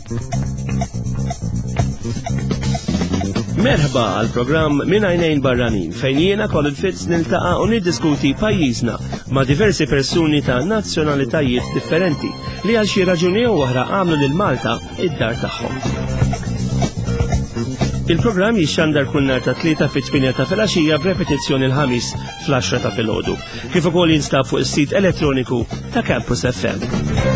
Merħba għal programm Min Għajnejn Barranin fejn jiena Colin Fitz niltaqa' u niddiskuti pajjiżna ma' diversi persuni ta' nazzjonalitajiet differenti li għal xi raġuni oħra għamlu lil Malta id-dar tagħhom. Il-programm jixxandar kull nhar ta' 3 fit-8 ta' filgħaxija b'repetizzjoni l-ħamis fl-10 ta' filgħodu. Kif ukoll jinstab fuq is-sit elettroniku ta' Campus FM.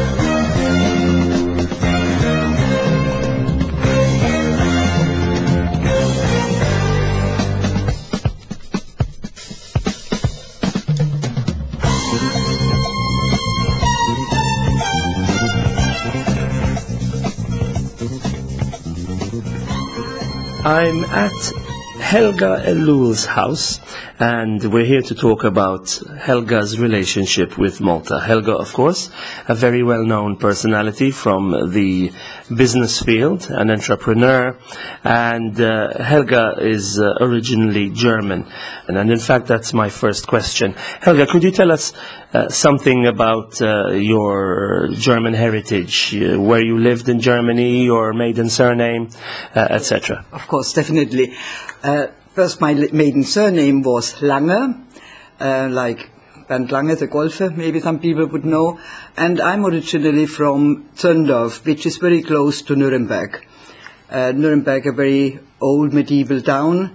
I'm at Helga Elul's house, and we're here to talk about Helga's relationship with Malta. Helga, of course, a very well-known personality from the business field, an entrepreneur, and Helga is originally German. And in fact, that's my first question. Helga, could you tell us something about your German heritage, where you lived in Germany, your maiden surname, etc.? Of course, definitely. First, my maiden surname was Lange, like Bernd Lange, the golfer, maybe some people would know. And I'm originally from Zöndorf, which is very close to Nuremberg. Nuremberg, a very old medieval town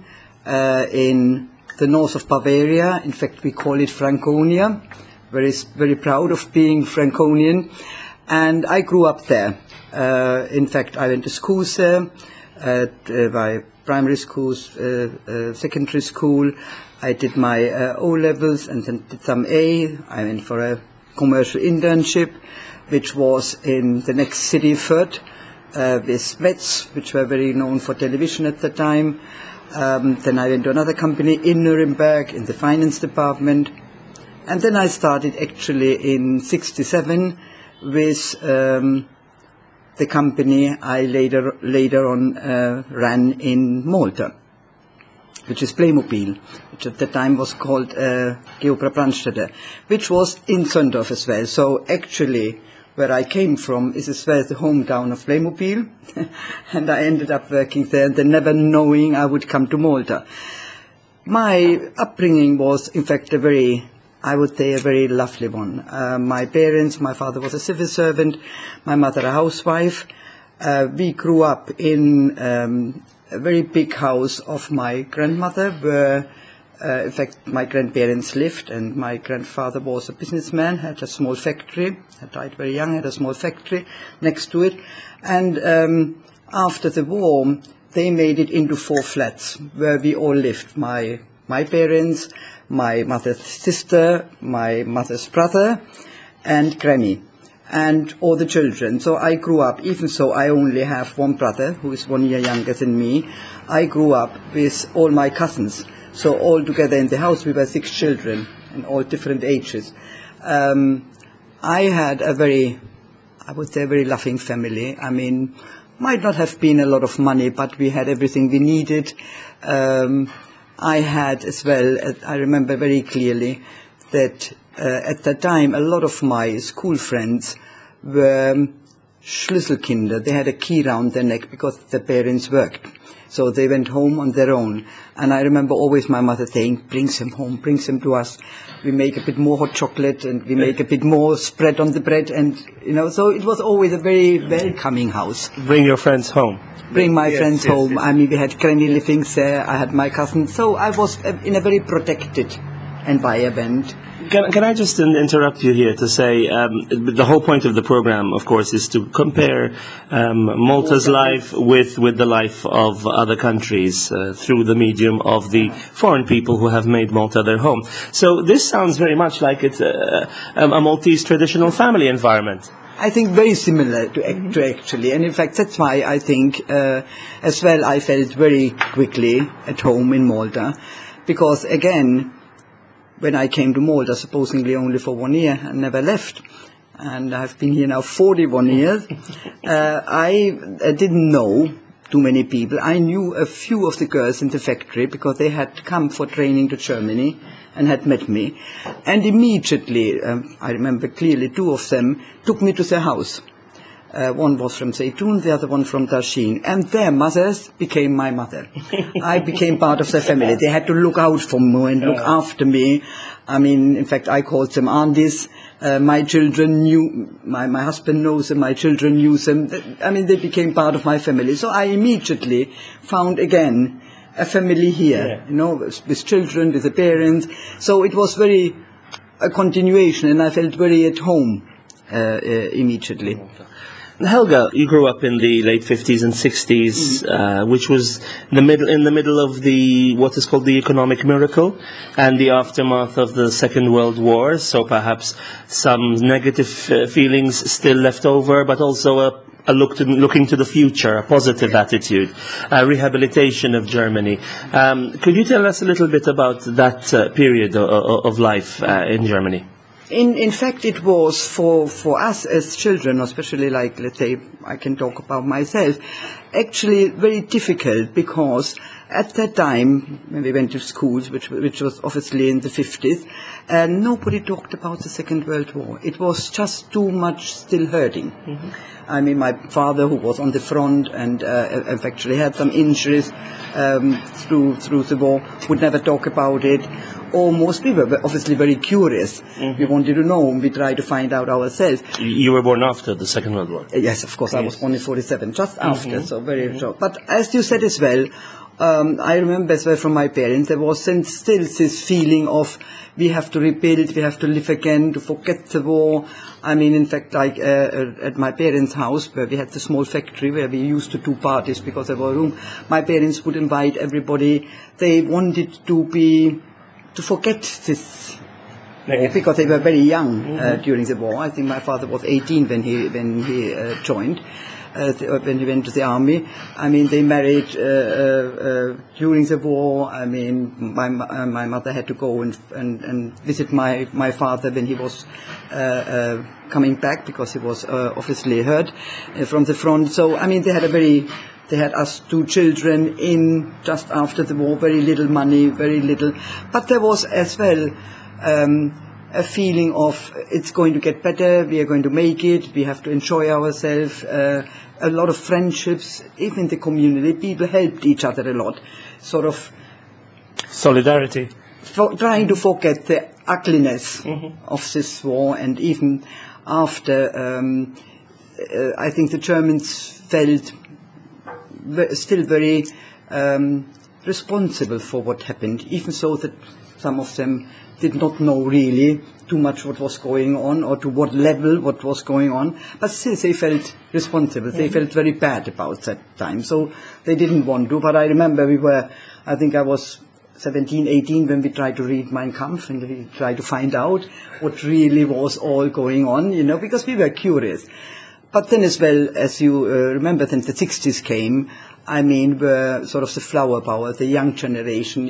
in the north of Bavaria. In fact, we call it Franconia. Very proud of being Franconian. And I grew up there. In fact, I went to school there, my primary school, secondary school. I did my O-levels and then did some A. I went for a commercial internship, which was in the next city, Fürth, with Metz, which were very known for television at the time. Then I went to another company in Nuremberg in the finance department. And then I started actually in 1967 with the company I later on ran in Malta, which is Playmobil, which at the time was called Geopra Brandstätter, which was in Zöndorf as well. So actually, where I came from is as well the hometown of Playmobil, and I ended up working there, and then never knowing I would come to Malta. My upbringing was, in fact, I would say a very lovely one. My parents, my father was a civil servant, my mother a housewife. We grew up in a very big house of my grandmother, where, in fact, my grandparents lived, and my grandfather was a businessman, had a small factory, had died very young, had a small factory next to it. And after the war, they made it into 4 flats, where we all lived. My parents, my mother's sister, my mother's brother, and granny, and all the children. So I grew up, even so I only have one brother, who is 1 year younger than me. I grew up with all my cousins. So all together in the house we were 6 children, in all different ages. I had a very loving family. I mean, might not have been a lot of money, but we had everything we needed. I had as well, I remember very clearly that at that time a lot of my school friends were Schlüsselkinder. They had a key round their neck because their parents worked. So they went home on their own. And I remember always my mother saying, bring them home, bring them to us. We make a bit more hot chocolate and we make a bit more spread on the bread. And, so it was always a very welcoming house. Bring your friends home. Bring my friends home. Yes. I mean, we had granny living there. I had my cousins. So I was in a very protected environment. Can I just interrupt you here to say the whole point of the program, of course, is to compare Malta's life with the life of other countries through the medium of the foreign people who have made Malta their home. So this sounds very much like it's a Maltese traditional family environment. I think very similar to actually, and in fact that's why I think as well I felt very quickly at home in Malta, because again, when I came to Malta, supposedly only for 1 year, and never left, and I've been here now 41 years, I didn't know too many people. I knew a few of the girls in the factory because they had come for training to Germany and had met me. And immediately, I remember clearly, 2 of them took me to their house. One was from Zeytun, the other one from Dashin. And their mothers became my mother. I became part of their family. They had to look out for me and look after me. I mean, in fact, I called them aunties. My children knew, my husband knows them, my children knew them. I mean, they became part of my family. So I immediately found again a family here, with children, with the parents. So it was a continuation, and I felt very at home immediately. Helga, you grew up in the late 50s and 60s, which was in the middle of what is called the economic miracle and the aftermath of the Second World War. So perhaps some negative feelings still left over, but also looking to the future, a positive attitude, rehabilitation of Germany. Could you tell us a little bit about that period of life in Germany? In fact, it was for us as children, especially let's say, I can talk about myself, actually very difficult, because at that time, when we went to schools, which was obviously in the 50s, nobody talked about the Second World War. It was just too much still hurting. Mm-hmm. I mean, my father, who was on the front and actually had some injuries through the war, would never talk about it. Almost, we were obviously very curious. Mm-hmm. We wanted to know, and we tried to find out ourselves. You were born after the Second World War? Yes, of course. Yes. I was born in 47, just after, so very short. But as you said as well, I remember as well from my parents, there was still this feeling of we have to rebuild, we have to live again, to forget the war. I mean, in fact, at my parents' house, where we had the small factory where we used to do parties because there was room, my parents would invite everybody. They wanted to forget this war, because they were very young during the war. I think my father was 18 when he joined. When he went to the army. I mean, they married during the war. I mean, my mother had to go and visit my father when he was coming back, because he was obviously hurt from the front. So, I mean, they had us two children in just after the war, very little money, very little. But there was as well a feeling of it's going to get better, we are going to make it, we have to enjoy ourselves. A lot of friendships, even in the community, people helped each other a lot. Sort of solidarity. Trying to forget the ugliness of this war, and even after, I think the Germans felt still very responsible for what happened, even so that some of them did not know really too much what was going on, or to what level what was going on, but still they felt responsible. They felt very bad about that time, so they didn't want to. But I remember I think I was 17, 18 when we tried to read Mein Kampf, and we tried to find out what really was all going on, because we were curious. But then as well, as you remember, then the 60s came. I mean, were sort of the flower power, the young generation,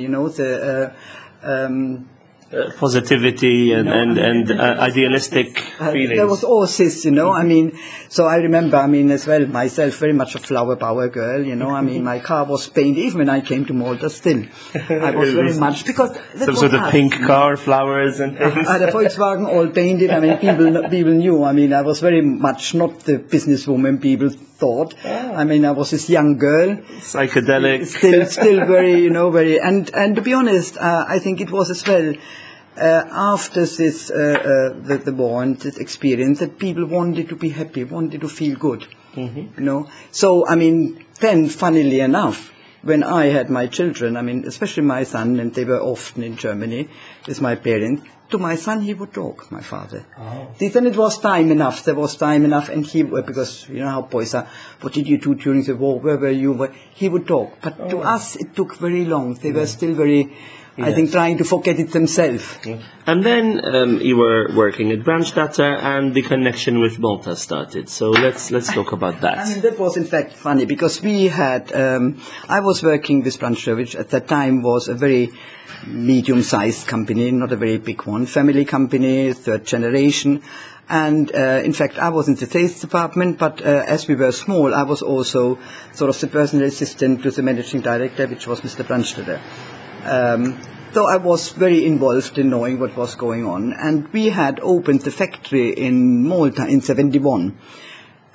positivity and idealistic feelings. There was all this, I mean, so I remember, as well, myself, very much a flower power girl, I mean, my car was painted, even when I came to Malta still. I was very much, because... Some sort of pink car, flowers and things. The Volkswagen all painted, people knew, I was very much not the businesswoman people thought. I was this young girl. Psychedelic. Still very, very, and to be honest, I think it was as well, after this, the war and this experience, that people wanted to be happy, wanted to feel good, So, then, funnily enough, when I had my children, especially my son, and they were often in Germany with my parents, to my son he would talk, my father. Oh. Then it was time enough, and he, because you know how boys are, what did you do during the war, where were you, he would talk. But to us it took very long, they were still very... Yes. I think trying to forget it themselves. Yeah. And then you were working at Brandstätter, and the connection with Malta started. So let's talk about that. That was in fact funny, because we had, I was working with Brandstätter, which at that time was a very medium-sized company, not a very big one, family company, third generation. And in fact, I was in the sales department, but as we were small, I was also sort of the personal assistant to the managing director, which was Mr. Brandstätter. So I was very involved in knowing what was going on. And we had opened the factory in Malta in 71.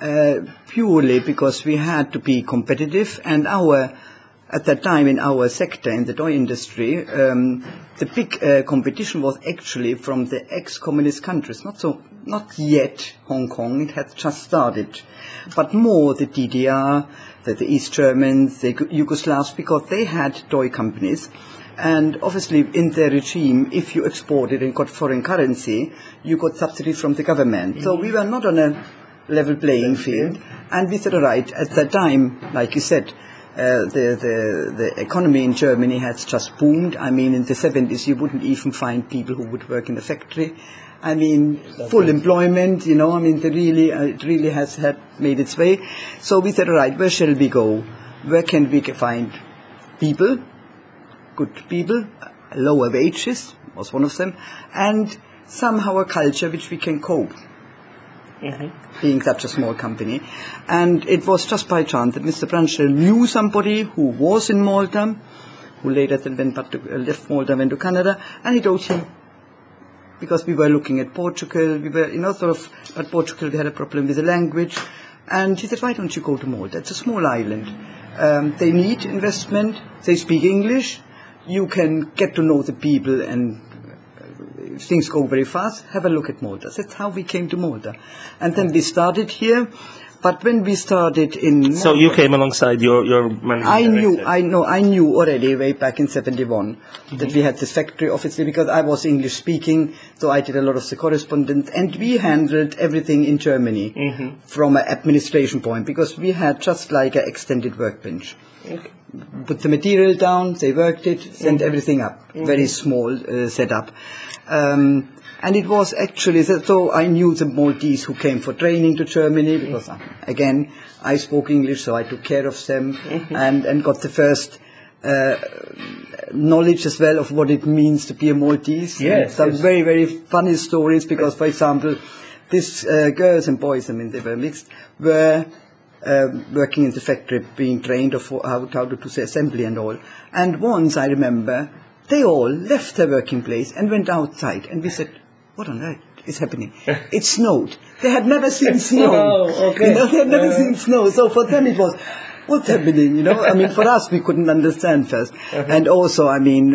purely because we had to be competitive, and at that time in our sector, in the toy industry, the big competition was actually from the ex-communist countries. Not yet Hong Kong, it had just started, but more the DDR, the East Germans, the Yugoslavs, because they had toy companies. And obviously in their regime, if you exported and got foreign currency, you got subsidies from the government. Mm-hmm. So we were not on a level playing field. And we said, all right, at that time, like you said, the economy in Germany has just boomed. I mean, in the 70s, you wouldn't even find people who would work in the factory. I mean, full employment, you know, I mean, it really has made its way. So we said, all right, where shall we go? Where can we find people, good people, lower wages was one of them, and somehow a culture which we can cope. Mm-hmm. Being such a small company. And it was just by chance that Mr. Brandstelle knew somebody who was in Malta, who later then left Malta, went to Canada, and he told him, because we were looking at Portugal, at Portugal we had a problem with the language, and he said, why don't you go to Malta? It's a small island. They need investment, they speak English, you can get to know the people, and things go very fast, have a look at Malta. That's how we came to Malta. And then we started here, but when we started in Malta, so you came alongside your managing director. I knew already way back in 71 that we had this factory, obviously, because I was English speaking, so I did a lot of the correspondence, and we handled everything in Germany from an administration point, because we had just like an extended workbench. Okay. Put the material down, they worked it, sent everything up. Very small setup. And it was actually, so I knew the Maltese who came for training to Germany, because again, I spoke English, so I took care of them, and got the first knowledge as well of what it means to be a Maltese. Yes, some very, very funny stories, because, for example, these girls and boys, I mean, they were mixed, were working in the factory, being trained of how to do the assembly and all. And once, I remember, they all left their working place and went outside, and we said, what on earth is happening? It snowed. They had never seen snow. Oh, okay. You know, they had never seen snow. So for them it was, what's happening? You know, I mean, for us we couldn't understand first. And also, I mean,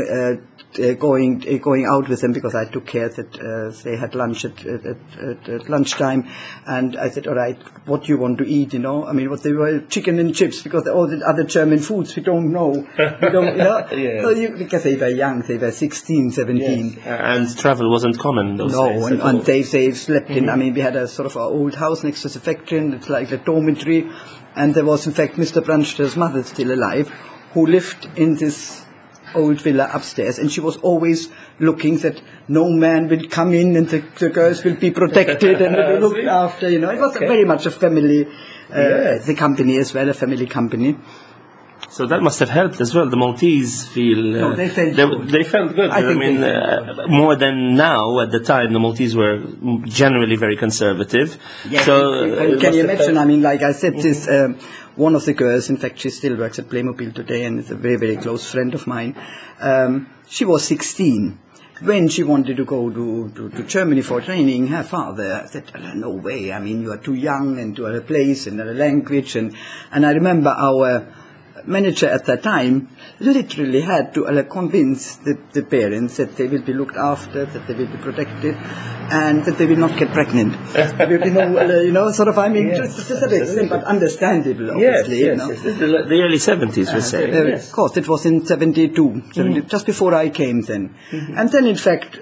going out with them, because I took care that they had lunch at lunchtime, and I said, all right, what do you want to eat? You know, I mean, what they were, chicken and chips, because all the other German foods we don't know. We don't, you know. Yes. So because they were young, they were 16, 17. Yes. And travel wasn't common in those days. No, and they slept in. I mean, we had a sort of an old house next to the factory, and it's like a dormitory. And there was, in fact, Mr. Brandstelle's mother still alive, who lived in this old villa upstairs, and she was always looking that no man will come in, and the girls will be protected and looked after, you know. It was very much a family, the company as well, a family company. So that must have helped as well. The Maltese feel... no, they felt good. They felt good. I mean, more than now. At the time, the Maltese were generally very conservative. Yes. So, can you imagine? I mean, like I said, this one of the girls, in fact, she still works at Playmobil today, and is a very, very close friend of mine. She was 16. When she wanted to go to Germany for training, her father said, no way, I mean, you are too young, and to a place, and a language. And I remember our manager at that time literally had to convince the parents that they will be looked after, that they will be protected, and that they will not get pregnant. You know, sort of, I mean, just a bit simple, but understandable, obviously. Yes, yes, you know. The early 70s, we say. Of course, it was in 72, just before I came then. And then, in fact,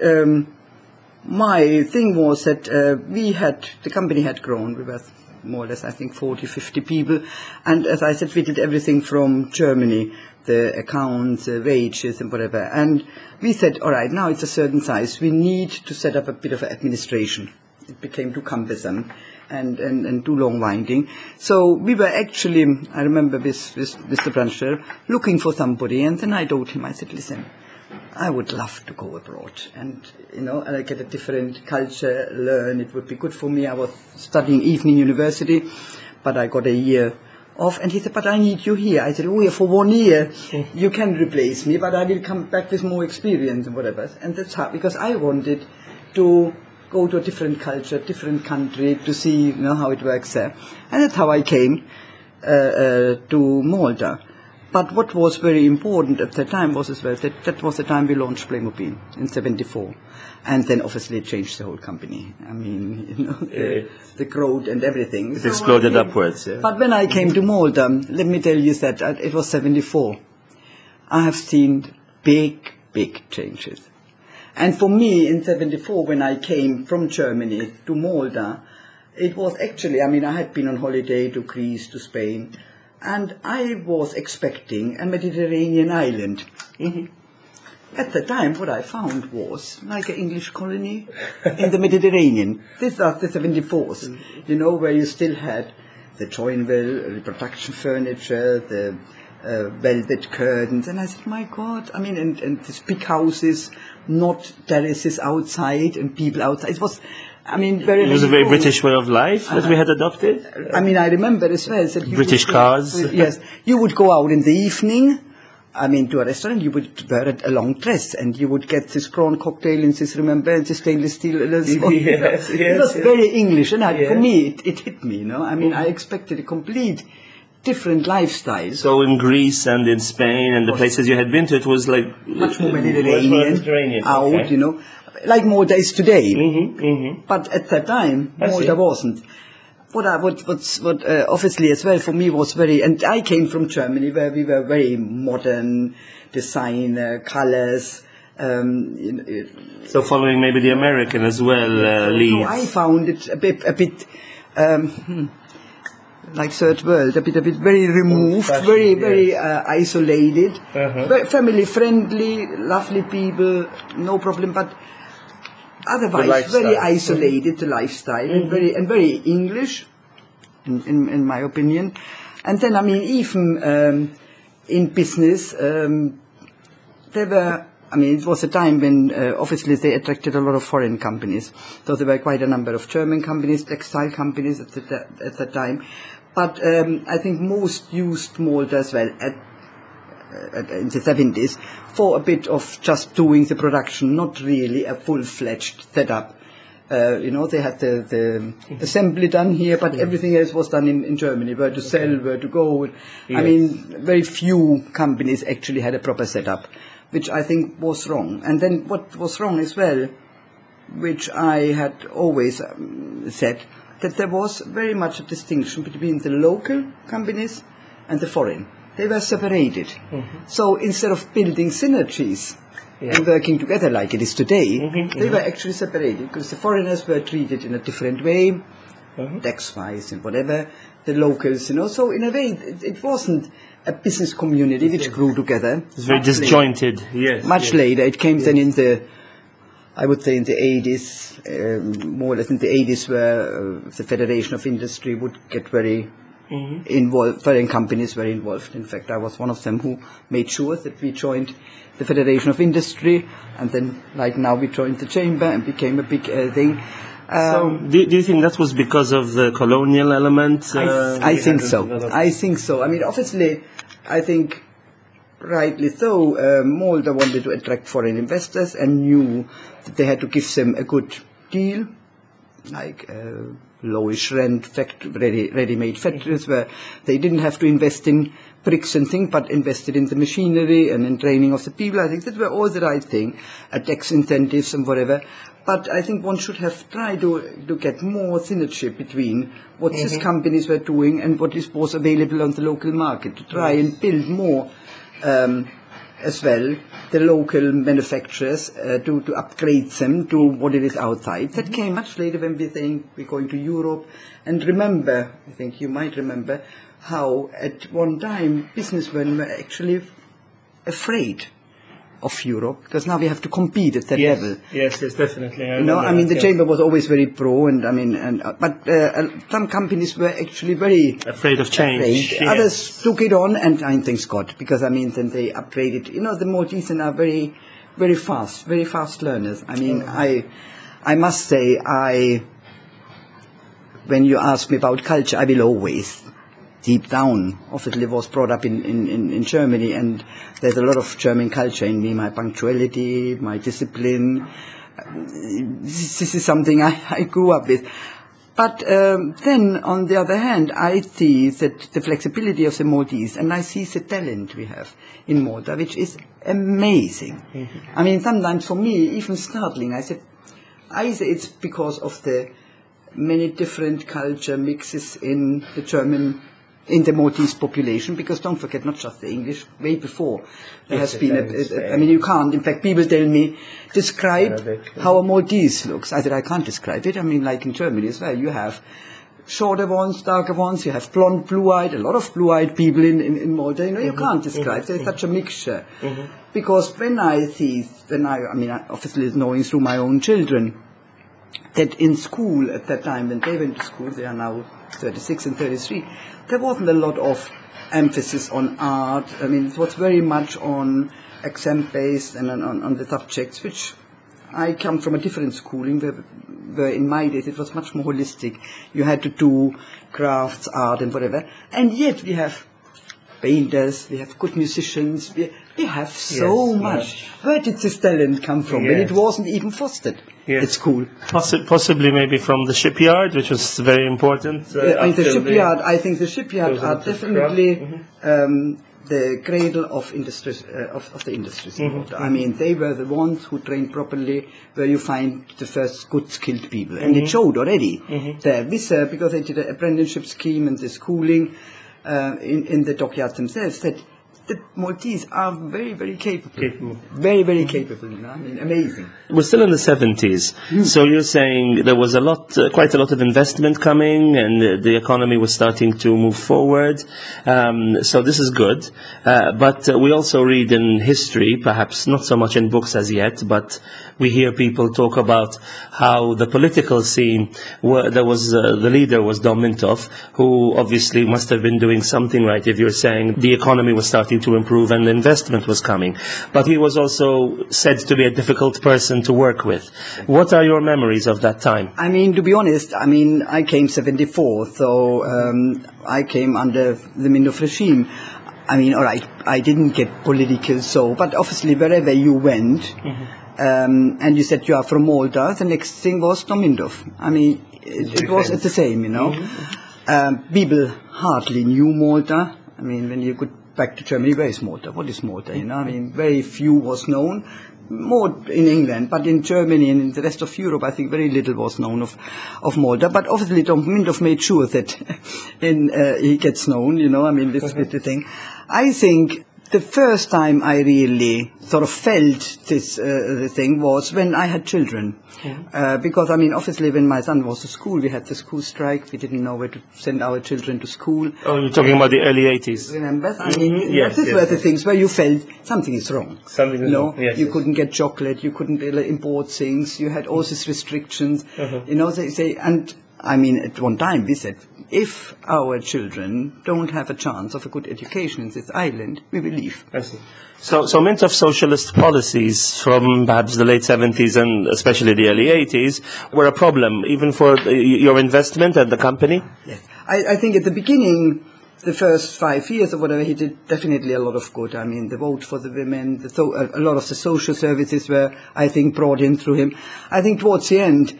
my thing was that the company had grown. We were more or less, I think, 40, 50 people. And as I said, we did everything from Germany, the accounts, the wages and whatever. And we said, all right, now it's a certain size. We need to set up a bit of an administration. It became too cumbersome and too long-winding. So we were actually, I remember with Mr. Brandstelle, looking for somebody. And then I told him, I said, listen, I would love to go abroad and, you know, and get a different culture, learn. It would be good for me. I was studying evening university, but I got a year off. And he said, but I need you here. I said, oh, yeah, for 1 year, you can replace me, but I will come back with more experience and whatever. And that's hard, because I wanted to go to a different culture, different country to see how it works there. And that's how I came to Malta. But what was very important at the time was as well that was the time we launched Playmobil in '74. And then obviously it changed the whole company. I mean, the growth and everything. It exploded upwards. Yeah. But when I came to Malta, let me tell you that it was '74. I have seen big changes. And for me in '74, when I came from Germany to Malta, it was actually, I had been on holiday to Greece, to Spain, and I was expecting a Mediterranean island. Mm-hmm. At the time, what I found was like an English colony in the Mediterranean. This was the '74s, where you still had the joinville, reproduction furniture, the velvet curtains, and I said, my God, and these big houses, not terraces outside and people outside. It was, very. It was a very British way of life that we had adopted. I remember as well that British cars. Yes, you would go out in the evening. To a restaurant, you would wear a long dress, and you would get this prawn cocktail in this, and this stainless steel. Yes, it was very English, and for me, it hit me. I expected a complete different lifestyle. So in Greece and in Spain and the places you had been to, it was like much more Mediterranean, out, okay. Like Malta is today. Mm-hmm, mm-hmm. But at that time, Malta wasn't. What obviously as well for me was very, and I came from Germany where we were very modern, designer, colors. So following maybe the American as well leads. So I found it a bit like third world, a bit very removed, very isolated, very family friendly, lovely people, no problem, but otherwise very isolated, the lifestyle, and very English, in my opinion. And then even in business, there were. It was a time when obviously they attracted a lot of foreign companies. So there were quite a number of German companies, textile companies at that time. But I think most used Malta as well in the '70s for a bit of just doing the production, not really a full-fledged setup. They had the assembly done here, but everything else was done in Germany, where to sell, where to go. Yes. Very few companies actually had a proper setup, which I think was wrong. And then what was wrong as well, which I had always said, that there was very much a distinction between the local companies and the foreign. They were separated. Mm-hmm. So instead of building synergies and working together like it is today, they were actually separated because the foreigners were treated in a different way, tax-wise and whatever, the locals, So in a way, it wasn't a business community which grew together. It's very disjointed, Much later. It came then in I would say in the 80s, more or less in the 80s, where the Federation of Industry would get very involved, foreign companies were involved. In fact, I was one of them who made sure that we joined the Federation of Industry, and then, like now, we joined the Chamber and became a big thing. So, do you think that was because of the colonial element? I think so. I think so. Obviously, I think rightly so, Malta wanted to attract foreign investors and knew that they had to give them a good deal, like lowish rent, ready-made factories where they didn't have to invest in bricks and things, but invested in the machinery and in training of the people. I think that were all the right thing, tax incentives and whatever. But I think one should have tried to get more synergy between what these companies were doing and what was available on the local market, to try and build more as well, the local manufacturers, to upgrade them to what it is outside. That came much later when we think we're going to Europe. And remember, I think you might remember, how at one time businessmen were actually afraid of Europe, because now we have to compete at that level. Yes, definitely. The Chamber was always very pro, but some companies were actually very afraid of change. Yes. Others took it on, and thanks God, because then they upgraded. The Maltese are very, very fast learners. I must say, when you ask me about culture, I will always. Deep down, obviously was brought up in Germany, and there's a lot of German culture in me, my punctuality, my discipline, this is something I grew up with. But then, on the other hand, I see that the flexibility of the Maltese, and I see the talent we have in Malta, which is amazing. I mean, sometimes for me, even startling. I say it's because of the many different culture mixes in the Maltese population, because don't forget, not just the English, way before there has been I mean, you can't, in fact, people tell me, describe Arabic, how a Maltese looks. I said, I can't describe it. I mean, like in Germany as well, you have shorter ones, darker ones, you have blonde, blue-eyed, a lot of blue-eyed people in Malta, you can't describe. There's such a mixture. Because when I obviously knowing through my own children, that in school at that time, when they went to school, they are now 36 and 33, there wasn't a lot of emphasis on art. I mean, it was very much on exam-based and on the subjects, which I come from a different schooling, where in my days it was much more holistic. You had to do crafts, art and whatever. And yet we have painters, we have good musicians, we have so much. Where did this talent come from when it wasn't even fostered at school? Possibly maybe from the shipyard, which was very important. I think the shipyard are definitely the cradle of industries, of the industries in Malta. I mean, they were the ones who trained properly, where you find the first good skilled people. And it showed already there, because they did an apprenticeship scheme and the schooling in the dockyards themselves, that the Maltese are very, very capable. Very, very capable. I mean, amazing. We're still in the 70s. So you're saying there was quite a lot of investment coming, and the economy was starting to move forward. So this is good. But we also read in history, perhaps not so much in books as yet, but we hear people talk about how the political scene, the leader was Dom Mintoff, who obviously must have been doing something right if you're saying the economy was starting to improve and the investment was coming. But he was also said to be a difficult person to work with. What are your memories of that time? I mean, to be honest, I came 74, so I came under the Mintoff regime. I mean, all right, I didn't get political, but obviously wherever you went, and you said you are from Malta, the next thing was Dom Mintoff. I mean, it was the same, People hardly knew Malta. I mean, when you go back to Germany, where is Malta? What is Malta? I mean, very few was known. More in England, but in Germany and in the rest of Europe, I think very little was known of Malta. But obviously, Dom Mintoff made sure that he gets known. This is the thing. I think the first time I really sort of felt this the thing was when I had children. Because, obviously when my son was at school, we had the school strike. We didn't know where to send our children to school. Oh, you're talking about the early 80s. Remember? These were the things where you felt something is wrong. Something is wrong. Yes, you couldn't get chocolate, you couldn't import things, you had all these restrictions. They say, and at one time we said, if our children don't have a chance of a good education in this island, we will leave. I see. So Mintoff's socialist policies from perhaps the late 70s and especially the early 80s were a problem, even for your investment at the company? Yes. I think at the beginning, the first 5 years or whatever, he did definitely a lot of good. The vote for the women, a lot of the social services were, I think, brought in through him. I think towards the end,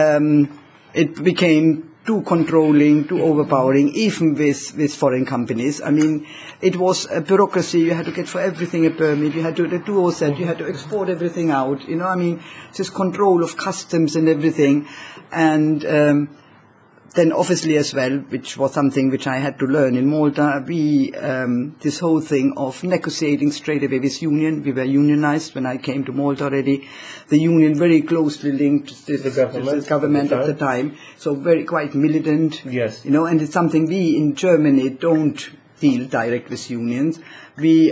it became too controlling, too overpowering, even with foreign companies. It was a bureaucracy. You had to get for everything a permit. You had to do all that. You had to export everything out. This control of customs and everything. And then obviously as well, which was something which I had to learn in Malta, this whole thing of negotiating straight away with union. We were unionized when I came to Malta already. The union very closely linked to the government at the time. So quite militant. Yes. And it's something we in Germany don't deal direct with unions. We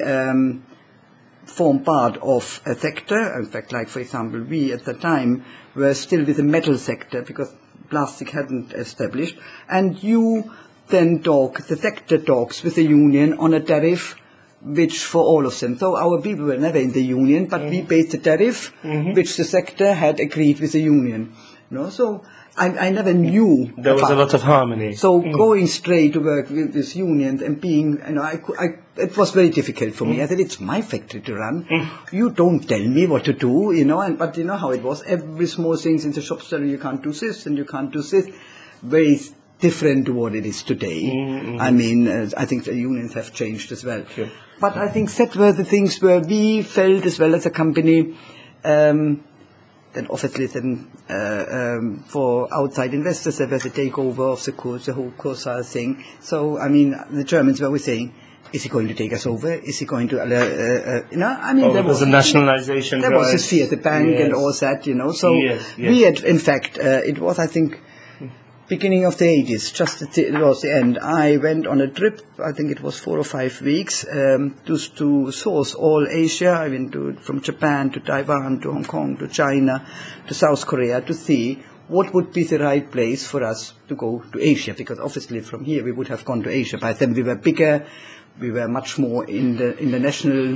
form part of a sector. In fact, like for example, we at the time were still with the metal sector because plastic hadn't established, and you then the sector talks with the union on a tariff which for all of them. So our people were never in the union, but we paid the tariff which the sector had agreed with the union. So I never knew. There was a lot of harmony. So going straight to work with this union and being, it was very difficult for me. I said, it's my factory to run. You don't tell me what to do, but you know how it was. Every small things in the shop telling you can't do this and you can't do this. Very different to what it is today. I mean, I think the unions have changed as well. Sure. But I think that were the things where we felt as well as a company, then obviously then for outside investors there was a takeover of the whole Kursa thing. So, I mean, the Germans were always saying, is he going to take us over? Is he going to, there was a nationalization. There was a fear, the bank and all that, So we had, in fact, it was, I think, beginning of the 80s, just it was the end. I went on a trip, I think it was 4 or 5 weeks, to source all Asia. I went from Japan to Taiwan to Hong Kong to China to South Korea to see what would be the right place for us to go to Asia, because obviously from here we would have gone to Asia. By then we were bigger, we were much more international,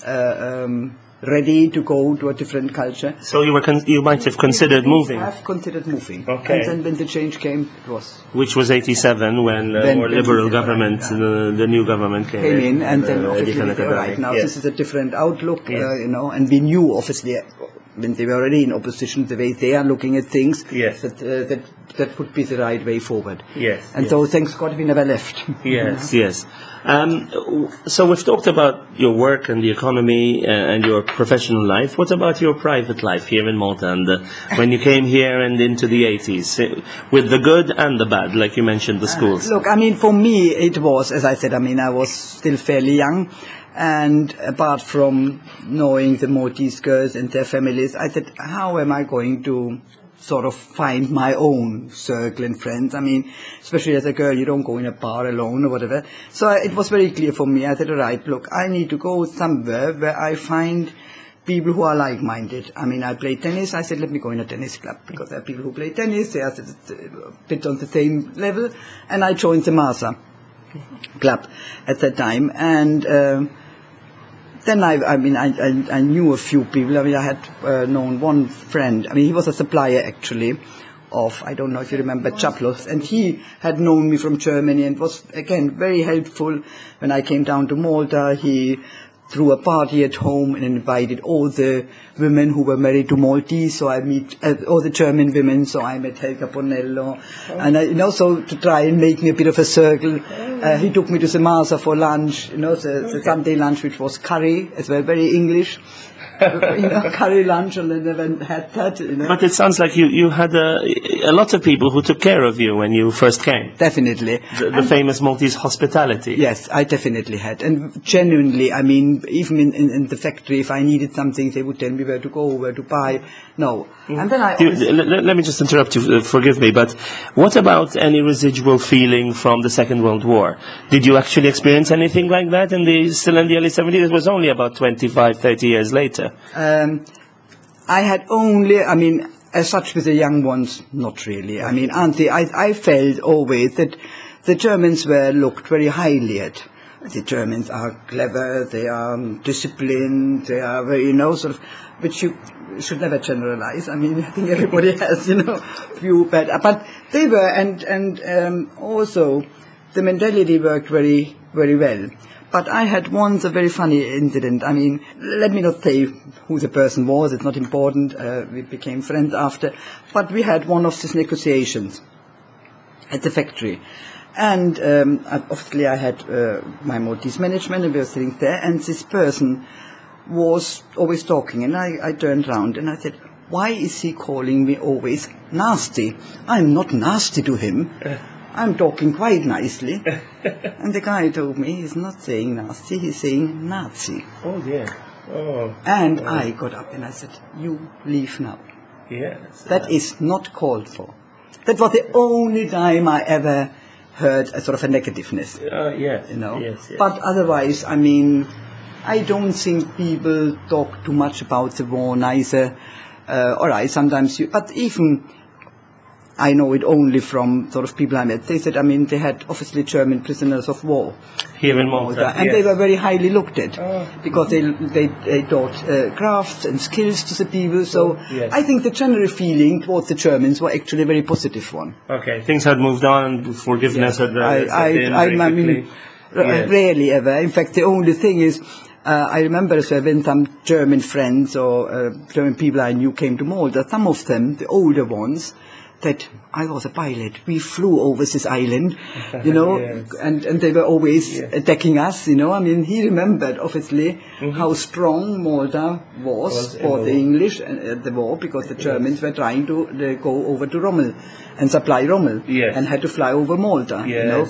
ready to go to a different culture. So you might have considered moving. I have considered moving. Okay. And then when the change came, it was... Which was 87 when more liberal government, the new government came in. And then obviously right now this is a different outlook, and we knew obviously when they were already in opposition, the way they are looking at things, that would be the right way forward. Yes. And so thanks God we never left. Yes, yes. So we've talked about your work and the economy and your professional life. What about your private life here in Malta and when you came here and into the 80s, with the good and the bad, like you mentioned, the schools? Look, I mean, for me it was, as I said, I was still fairly young. And apart from knowing the Maltese girls and their families, I said, how am I going to sort of find my own circle and friends? I mean, especially as a girl, you don't go in a bar alone or whatever. So it was very clear for me. I said, all right, look, I need to go somewhere where I find people who are like-minded. I mean, I play tennis. I said, let me go in a tennis club, because there are people who play tennis. They are a bit on the same level. And I joined the Marsa club at that time. And then I knew a few people. I mean, I had known one friend. I mean, he was a supplier actually of, I don't know if you remember, Chaplos, and he had known me from Germany and was again very helpful when I came down to Malta. He threw a party at home and invited all the women who were married to Maltese. So I meet all the German women. So I met Helga Bonello, and so to try and make me a bit of a circle. He took me to the Marsa for lunch, the Sunday lunch, which was curry as well, very English. Curry lunch, and I never had that. But it sounds like you had a lot of people who took care of you when you first came. Definitely. The famous Maltese hospitality. Yes, I definitely had. And genuinely, I mean, even in the factory, if I needed something, they would tell me where to go, where to buy. No. And then let me just interrupt you, forgive me, but what about any residual feeling from the Second World War? Did you actually experience anything like that still in the early 70s? It was only about 25, 30 years later. I had only, I mean, as such with the young ones, not really. I mean, I felt always that the Germans were looked very highly at. The Germans are clever, they are disciplined, they are very, sort of, which you should never generalize. I mean, I think everybody has, few bad, but they were, and also the mentality worked very, very well. But I had once a very funny incident. I mean, let me not say who the person was, it's not important, we became friends after, but we had one of these negotiations at the factory. And obviously I had my Maltese management, and we were sitting there, and this person was always talking, and I turned round and I said, why is he calling me always nasty? I'm not nasty to him. I'm talking quite nicely. And the guy told me he's not saying nasty, he's saying Nazi. Oh, dear. Oh. And I got up and I said, you leave now. Yes. That is not called for. That was the only time I ever heard a sort of a negativeness. Yes. Yes. But otherwise, I mean, I don't think people talk too much about the war neither. All right, sometimes but even I know it only from sort of people I met. They said, I mean, they had obviously German prisoners of war. Here in Malta. And they were very highly looked at because they taught crafts and skills to the people. So I think the general feeling towards the Germans were actually a very positive one. Okay, things had moved on and forgiveness had I mean, rarely ever. In fact, the only thing is, I remember as well when some German friends or German people I knew came to Malta, some of them, the older ones, that I was a pilot. We flew over this island, you know, and they were always attacking us, you know. I mean, he remembered, obviously, how strong Malta was for the English at the war, because the Germans were trying to go over to Rommel and supply Rommel, and had to fly over Malta, you know,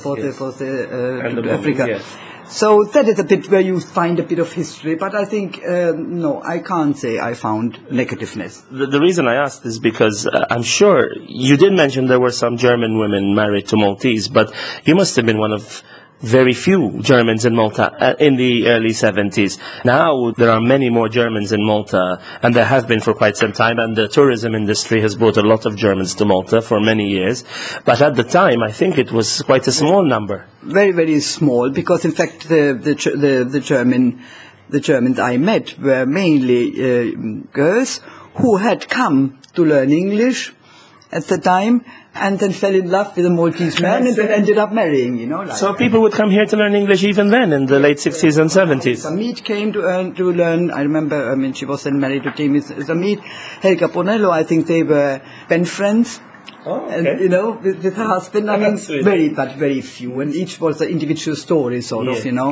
to Africa. So that is a bit where you find a bit of history, but I think, no, I can't say I found negativeness. The reason I asked is because I'm sure you did mention there were some German women married to Maltese, but you must have been one of very few Germans in Malta in the early 70s. Now there are many more Germans in Malta, and there have been for quite some time, and the tourism industry has brought a lot of Germans to Malta for many years. But at the time, I think it was quite a small number. Very, very small, because in fact the Germans I met were mainly girls who had come to learn English at the time, and then fell in love with a Maltese man, and then ended up marrying, you know. So people would come here to learn English even then, in the late 60s and 70s? Samit came to learn. I remember, I mean, she was then married to James Samit. Helga Bonello, I think they were pen friends. Oh, okay. And, you know, with her husband, I mean, very few, and each was an individual story, sort of, you know.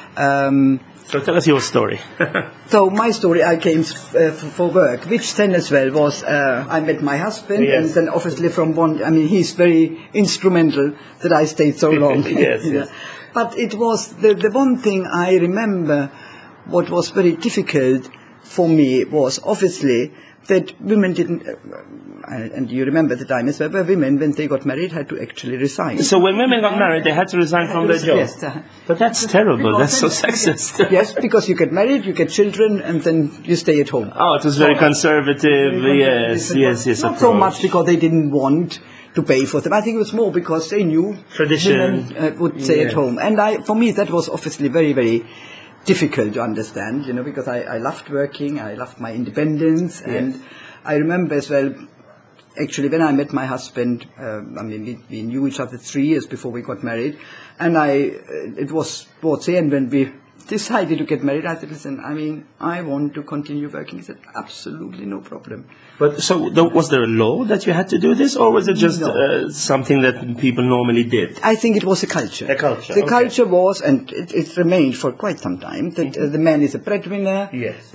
So tell us your story. So my story, I came for work, which then as well was, I met my husband, and then obviously from one, I mean, he's very instrumental that I stayed so long. Yes. But it was, the one thing I remember, what was very difficult for me was obviously that women didn't, and you remember the time as well, where women, when they got married, had to actually resign. So when women got married, they had to resign from their job? Yes. But that's terrible, that's so sexist. Yes, because you get married, you get children, and then you stay at home. Oh, it was very conservative, yes. Not so much because they didn't want to pay for them. I think it was more because they knew tradition women would stay at home. And for me, that was obviously very, very difficult to understand, you know, because I loved working, I loved my independence, and I remember as well, actually, when I met my husband, I mean, we knew each other 3 years before we got married, and it was towards the end when we decided to get married. I said, listen, I mean, I want to continue working. He said, absolutely no problem. But so, was there a law that you had to do this, or was it just something that people normally did? I think it was a culture. A culture. The culture was, and it remained for quite some time, that the man is a breadwinner. Yes.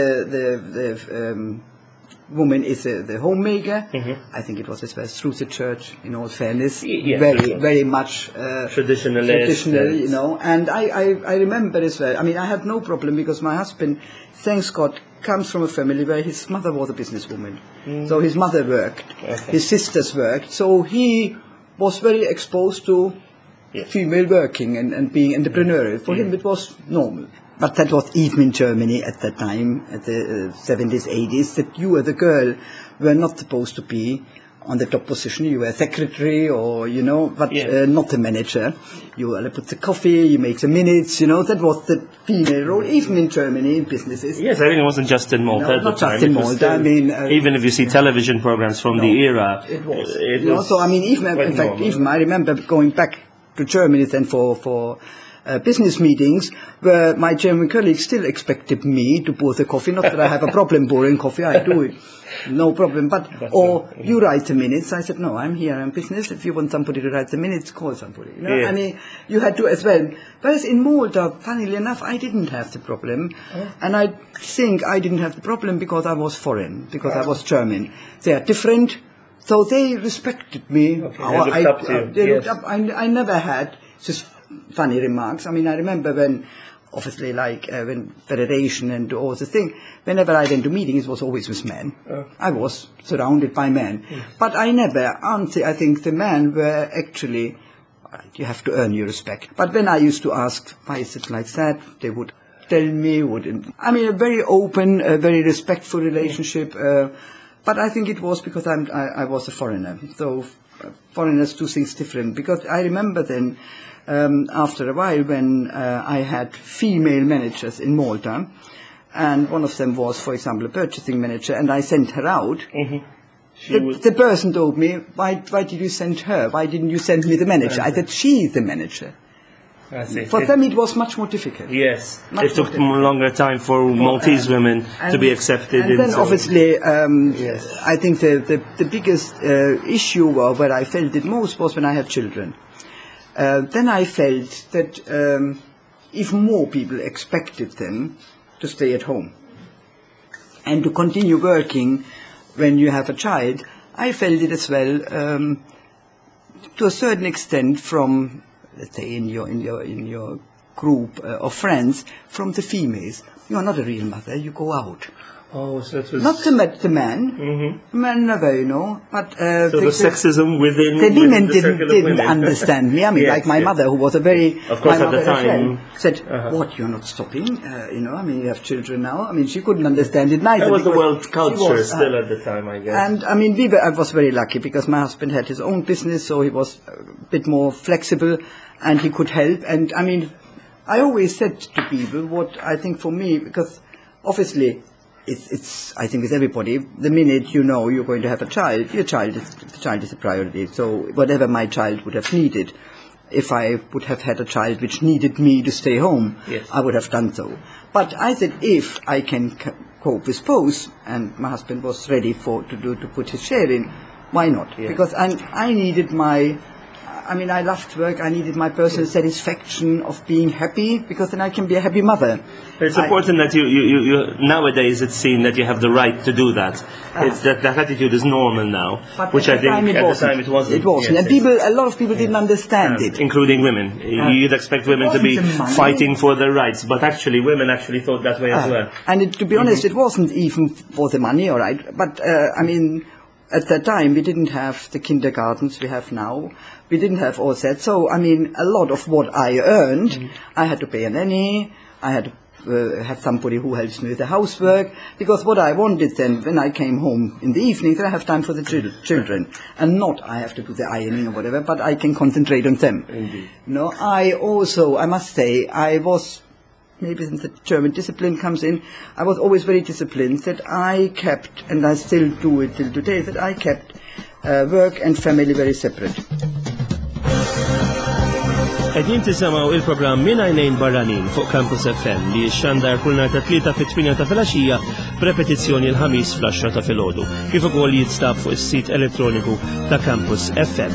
The woman is the homemaker. I think it was as well through the church, in all fairness, very much traditional, you know. And I remember as well, I mean, I have no problem because my husband, thanks God, comes from a family where his mother was a businesswoman. So his mother worked, his sisters worked, so he was very exposed to female working and being entrepreneurial. For him it was normal. But that was even in Germany at that time, at the 70s, 80s, that you as a girl were not supposed to be on the top position. You were a secretary or, you know, but not the manager. You put the coffee, you make the minutes, you know, that was the female role, even in Germany, in businesses. Yes, I think it wasn't just in Malta at the time. Not just in Malta, I mean... even if you see television programs from the era... It was. So, I mean, even I remember going back to Germany then for business meetings where my German colleagues still expected me to pour the coffee. Not that I have a problem pouring coffee, I do it, no problem. But you write the minutes. I said, no, I'm here, I'm business. If you want somebody to write the minutes, call somebody. You know? I mean, you had to as well. Whereas in Malta, funnily enough, I didn't have the problem. And I think I didn't have the problem because I was foreign, because I was German. They are different, so they respected me. They looked up to you. They looked up. I never had just funny remarks. I mean, I remember when, obviously, like when Federation and all the thing, whenever I went to meetings, it was always with men. I was surrounded by men. But I never, I think the men were actually, you have to earn your respect. But when I used to ask, why is it like that, they would tell me, a very open, very respectful relationship. But I think it was because I was a foreigner. So foreigners do things different. Because I remember then, after a while, when I had female managers in Malta, and one of them was, for example, a purchasing manager, and I sent her out. Mm-hmm. The person told me, why did you send her? Why didn't you send me the manager? I said, she is the manager. I see. For them it was much more difficult. Yes, it took longer time for Maltese women to be accepted. And then obviously, I think the biggest issue where I felt it most was when I had children. Then I felt that if more people expected them to stay at home and to continue working when you have a child, I felt it as well to a certain extent from, let's say, in your group of friends, from the females. You are not a real mother. You go out. Oh, so it was not the man. Mm-hmm. Man never, but so the sexism within the women didn't women. Understand me. I mean, like my mother, who was a very of course at the time said, "What? You're not stopping? I mean, you have children now." I mean, she couldn't understand it neither. That was the world culture still at the time, I guess. And I mean, I was very lucky because my husband had his own business, so he was a bit more flexible, and he could help. And I mean, I always said to people what I think for me, because obviously. It's I think with everybody, the minute you know you're going to have a child, the child is a priority. So whatever my child would have needed, if I would have had a child which needed me to stay home, yes, I would have done so. But I said if I can cope with both, and my husband was ready to put his share in, why not? Yes. Because I needed I loved work. I needed my personal satisfaction of being happy, because then I can be a happy mother. It's important that you nowadays it's seen that you have the right to do that. It's that attitude is normal now, but which I think at the time it wasn't. It wasn't, yes, and a lot of people didn't understand it, including women. You'd expect women to be fighting for their rights, but actually women actually thought that way as well. And to be honest, it wasn't even for the money, all right. But at that time, we didn't have the kindergartens we have now. We didn't have all that. So, a lot of what I earned, I had to pay a nanny. I had to have somebody who helps me with the housework. Because what I wanted then, when I came home in the evening, that I have time for the children. And not I have to do the ironing or whatever, but I can concentrate on them. Indeed. I must say, I was... maybe since the German discipline comes in, I was always very disciplined, that I kept, and I still do it till today, that I kept work and family very separate. Qegħdin tisimgħu il-programm Min Għajnejn Barranin fuq Campus FM li xandar kull nhar ta' tlieta fit-8 ta' filgħaxija b'repetizzjoni l-ħamis fl-10 ta' filgħodu. Kif ukoll jinstab fuq is-sit elettroniku ta' Campus FM.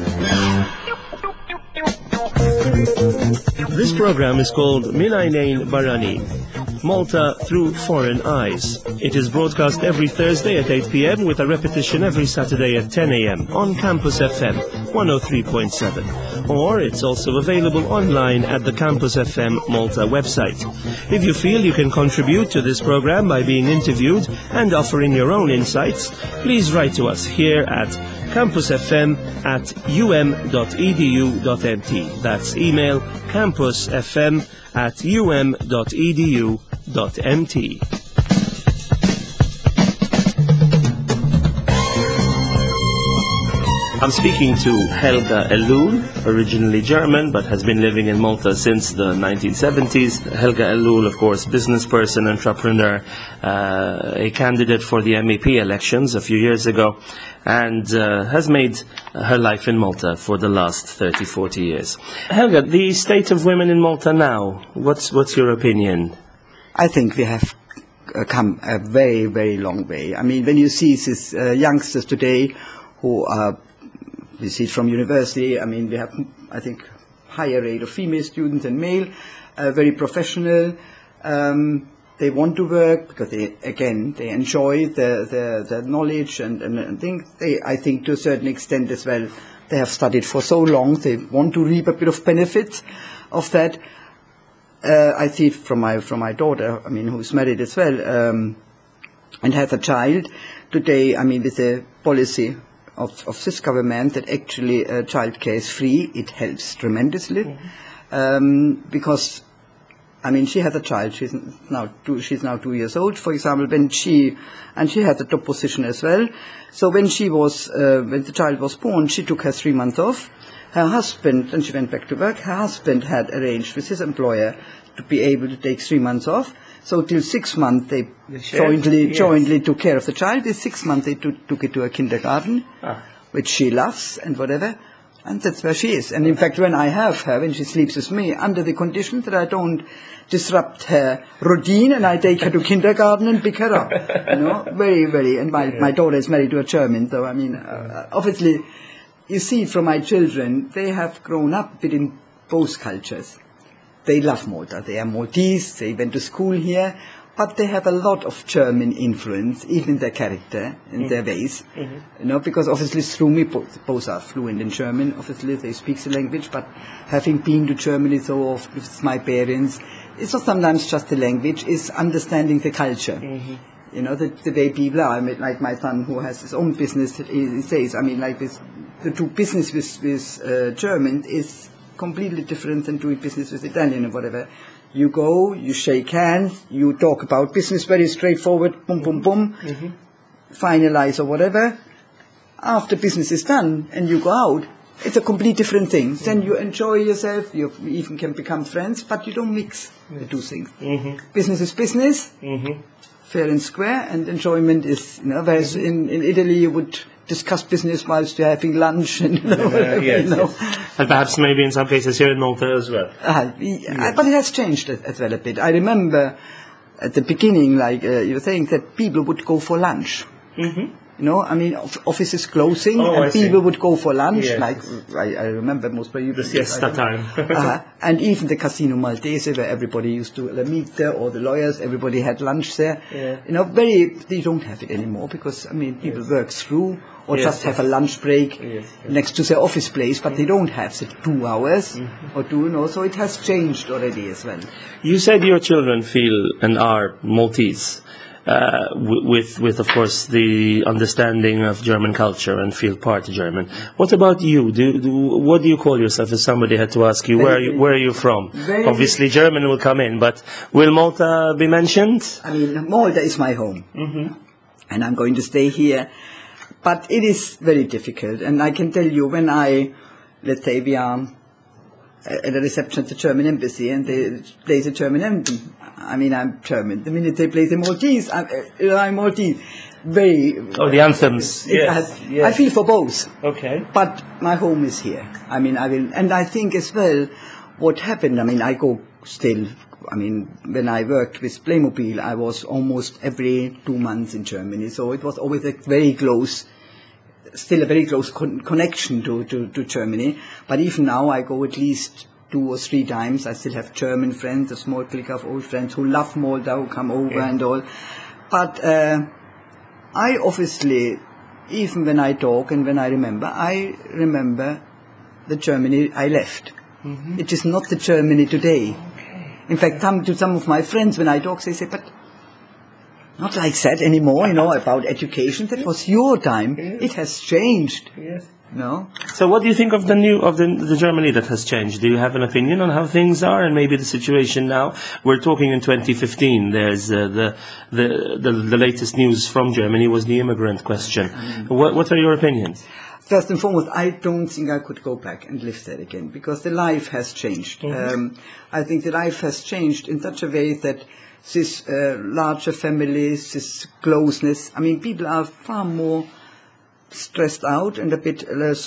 This program is called Min Għajnejn Barranin, Malta Through Foreign Eyes. It is broadcast every Thursday at 8 p.m. with a repetition every Saturday at 10 a.m. on Campus FM 103.7. Or it's also available online at the Campus FM Malta website. If you feel you can contribute to this program by being interviewed and offering your own insights, please write to us here at campusfm@um.edu.mt. That's email campusfm@um.edu.mt. I'm speaking to Helga Ellul, originally German, but has been living in Malta since the 1970s. Helga Ellul, of course, business person, entrepreneur, a candidate for the MEP elections a few years ago, and has made her life in Malta for the last 30-40 years. Helga, the state of women in Malta now, what's your opinion? I think we have come a very, very long way. When you see these youngsters today who are... We see it from university. We have, I think, higher rate of female students than male, very professional. They want to work because they enjoy the knowledge and things. I think to a certain extent as well, they have studied for so long, they want to reap a bit of benefit of that. I see it from my daughter, who's married as well, and has a child. Today, with the policy of this government that actually childcare is free, it helps tremendously, because I mean, she has a child. She's now 2 years old. For example, when she has a top position as well. So when when the child was born, she took her 3 months off. Her husband, and she went back to work. Her husband had arranged with his employer to be able to take 3 months off. So till 6 months they jointly took care of the child. This 6 months they took it to a kindergarten, which she loves and whatever. And that's where she is. And in fact, when I have her, when she sleeps with me, under the condition that I don't disrupt her routine, and I take her to kindergarten and pick her up. Very, very. And my daughter is married to a German, so I mean, obviously, you see from my children, they have grown up within both cultures. They love Malta. They are Maltese. They went to school here. But they have a lot of German influence, even in their character, in their ways. Because obviously through me, both are fluent in German. Obviously they speak the language, but having been to Germany so often with my parents, it's not sometimes just the language, it's understanding the culture. The way people are. I mean, like my son who has his own business, he says, I mean, like this, the do business with German is completely different than doing business with Italian or whatever. You go, you shake hands, you talk about business very straightforward, boom, boom, boom, finalize or whatever. After business is done and you go out, it's a complete different thing. Then you enjoy yourself, you even can become friends, but you don't mix the two things. Business is business, fair and square, and enjoyment is, whereas in Italy you would discuss business whilst you're having lunch and And perhaps maybe in some cases here in Malta as well. But it has changed as well a bit. I remember at the beginning, like you were saying, that people would go for lunch. I mean, offices closing, and people would go for lunch. Like I remember most probably the siesta time. And even the Casino Maltese, where everybody used to meet there, or the lawyers, everybody had lunch there. They don't have it anymore because I mean, people work through. Or just have a lunch break next to their office place, but they don't have the 2 hours or two, so it has changed already as well. You said your children feel and are Maltese, with of course the understanding of German culture and feel part German. What about you? What do you call yourself if somebody had to ask you where are you from? Obviously German will come in, but will Malta be mentioned? I mean, Malta is my home, and I'm going to stay here. But it is very difficult, and I can tell you when let's say we are at a reception at the German embassy and they play the German anthem. I mean, I'm German. The minute they play the Maltese, I'm Maltese. The anthems. Yes. I feel for both. Okay. But my home is here. I mean, and I think as well, what happened, I mean, I go still. I mean, when I worked with Playmobil, I was almost every 2 months in Germany. So it was always still a very close connection to Germany. But even now I go at least 2 or 3 times. I still have German friends, a small clique of old friends who love Malta, who come over and all. But I obviously, even when I talk and when I remember the Germany I left. It is not the Germany today. In fact, some of my friends, when I talk, they say, but not like that anymore, about education. That was your time. It has changed. No. So what do you think of the Germany that has changed? Do you have an opinion on how things are and maybe the situation now? We're talking in 2015. There's the latest news from Germany was the immigrant question. What are your opinions? First and foremost, I don't think I could go back and live there again because the life has changed. I think the life has changed in such a way that this larger families, this closeness, I mean, people are far more stressed out and a bit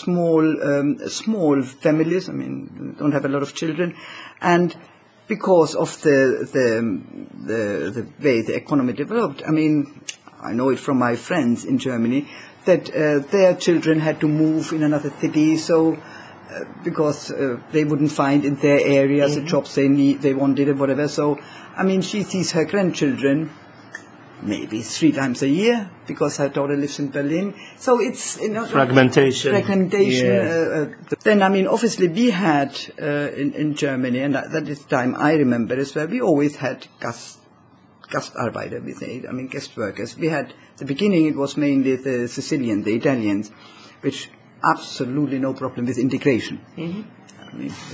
small families, I mean, don't have a lot of children, and because of the way the economy developed, I mean, I know it from my friends in Germany, that their children had to move in another city, so because they wouldn't find in their areas the jobs they wanted or whatever. So, I mean, she sees her grandchildren maybe 3 times a year because her daughter lives in Berlin. So it's fragmentation. Yes. Then, I mean, obviously we had in Germany, and that is time I remember as well. We always had Gastarbeiter, we say, I mean, guest workers. We had, at the beginning it was mainly the Sicilians, the Italians, which absolutely no problem with integration. I mean,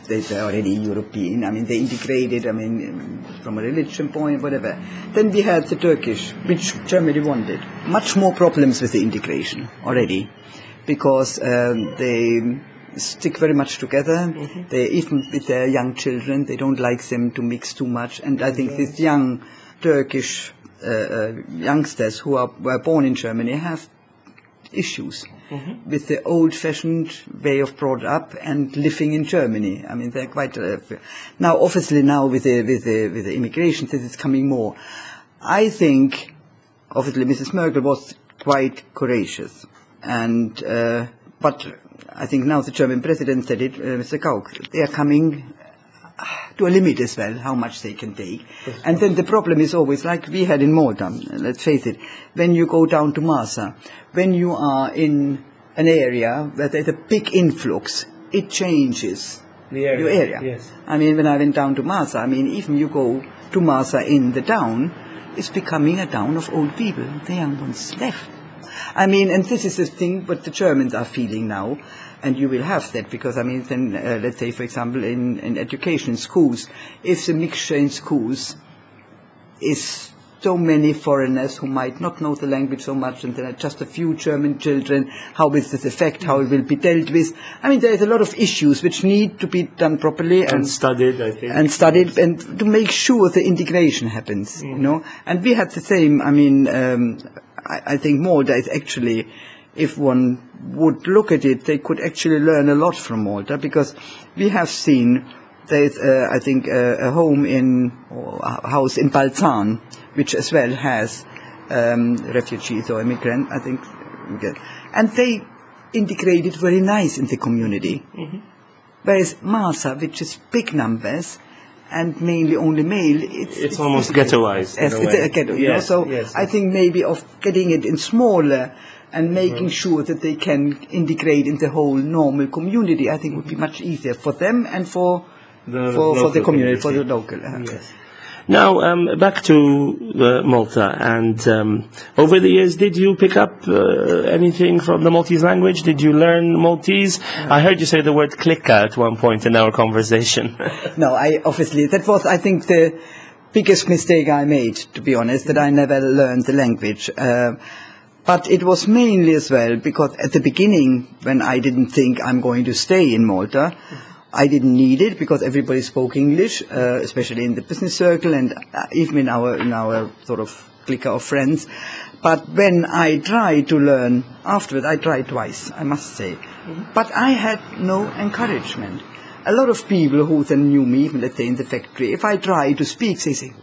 they're already European. I mean, they integrated, I mean, from a religion point, whatever. Then we had the Turkish, which Germany wanted. Much more problems with the integration already, because they stick very much together. They, even with their young children, they don't like them to mix too much. And I think these young Turkish youngsters who were born in Germany have issues with the old-fashioned way of brought up and living in Germany. I mean, they're quite now. Obviously, now with the immigration, this is coming more. I think, obviously, Mrs. Merkel was quite courageous, and but I think now the German president said it, Mr. Gauck, they are coming to a limit as well, how much they can take. And then the problem is always, like we had in Malta, let's face it, when you go down to Marsa, when you are in an area where there's a big influx, it changes your area. Yes. I mean, when I went down to Marsa, I mean, even you go to Marsa in the town, it's becoming a town of old people. The young ones left. I mean, and this is the thing what the Germans are feeling now. And you will have that, because, I mean, then, let's say, for example, in education, in schools, if the mixture in schools is so many foreigners who might not know the language so much, and there are just a few German children, how will this affect, how it will be dealt with? I mean, there is a lot of issues which need to be done properly. And studied, I think. And studied, and to make sure the integration happens, you know. And we had the same, I mean, I think Malta is actually, if one would look at it, they could actually learn a lot from Malta, because we have seen there's, I think, a house in Balzan, which as well has refugees or immigrants, I think, and they integrated very nice in the community. Whereas Marsa, which is big numbers and mainly only male, it's almost ghettoized. Yes, it's a ghetto, you know. So I think maybe of getting it in smaller and making sure that they can integrate in the whole normal community, I think would be much easier for them and for the community, for the local. Yes. Now, back to Malta, and over the years, did you pick up anything from the Maltese language? Did you learn Maltese? I heard you say the word klikka at one point in our conversation. No, that was, I think, the biggest mistake I made, to be honest, that I never learned the language. But it was mainly as well because at the beginning, when I didn't think I'm going to stay in Malta, I didn't need it because everybody spoke English, especially in the business circle and even in our sort of clique of friends. But when I tried to learn afterwards, I tried twice, I must say. But I had no encouragement. A lot of people who then knew me, even let's say in the factory, if I tried to speak, they say,